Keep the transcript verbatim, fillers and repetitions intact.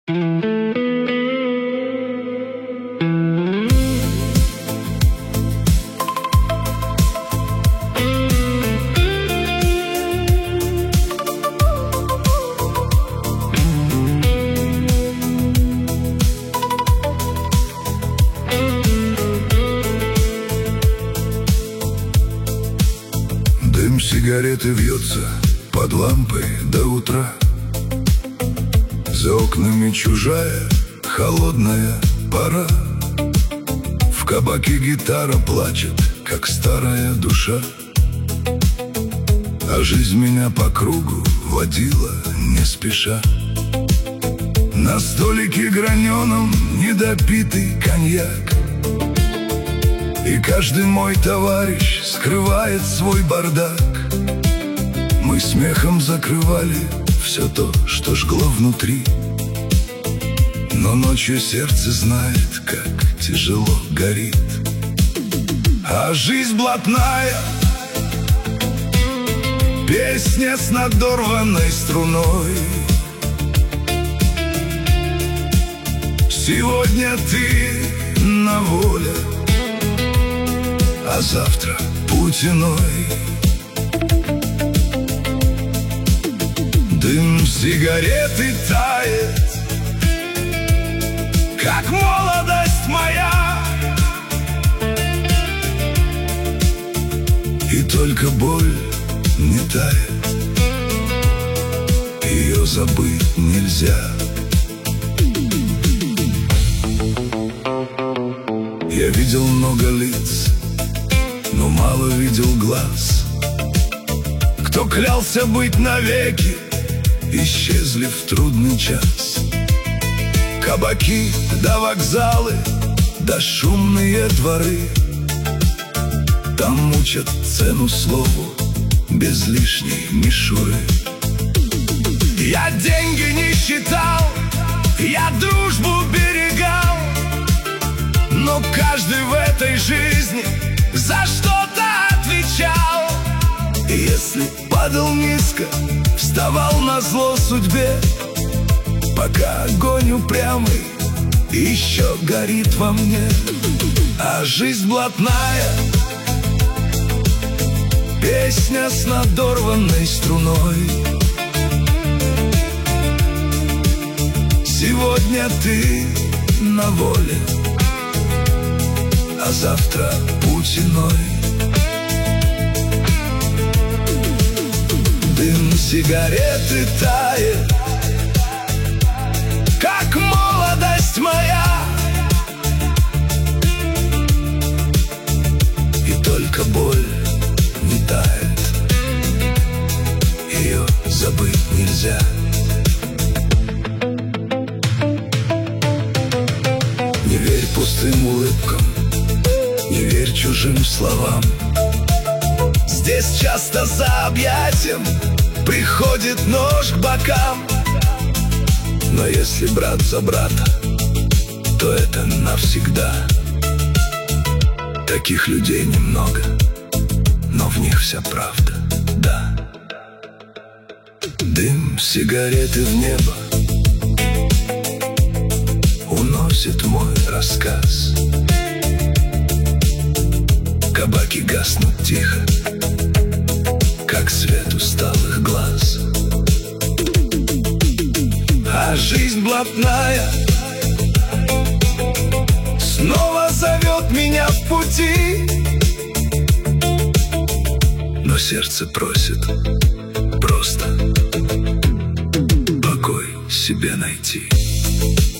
Дым сигареты вьется под лампой до утра. За окнами чужая холодная пора. В кабаке гитара плачет, как старая душа. А жизнь меня по кругу водила не спеша. На столике граненом недопитый коньяк, и каждый мой товарищ скрывает свой бардак. Мы смехом закрывали все то, что жгло внутри, но ночью сердце знает, как тяжело горит. А жизнь блатная, песня с надорванной струной. Сегодня ты на воле, а завтра путь иной. Дым сигареты тает, как молодость моя, и только боль не тает, ее забыть нельзя. Я видел много лиц, но мало видел глаз. Кто клялся быть навеки, исчезли в трудный час. Кабаки да вокзалы, да шумные дворы, там мучат цену слову без лишней мишуры. Я деньги не считал, я дружбу берегал, но каждый в этой жизни за что-то отвечал. И если падал низко, вставал назло судьбе, пока огонь упрямый еще горит во мне. А жизнь блатная, песня с надорванной струной. Сегодня ты на воле, а завтра путь иной. Дым сигареты тает, как молодость моя, и только боль не тает, ее забыть нельзя. Не верь пустым улыбкам, не верь чужим словам. Здесь часто за объятием приходит нож к бокам. Но если брат за брата, то это навсегда. Таких людей немного, но в них вся правда, да. Дым сигареты в небо уносит мой рассказ. Кабаки гаснут тихо, как свет усталых глаз. А жизнь блатная снова зовет меня в пути, но сердце просит просто покой себе найти.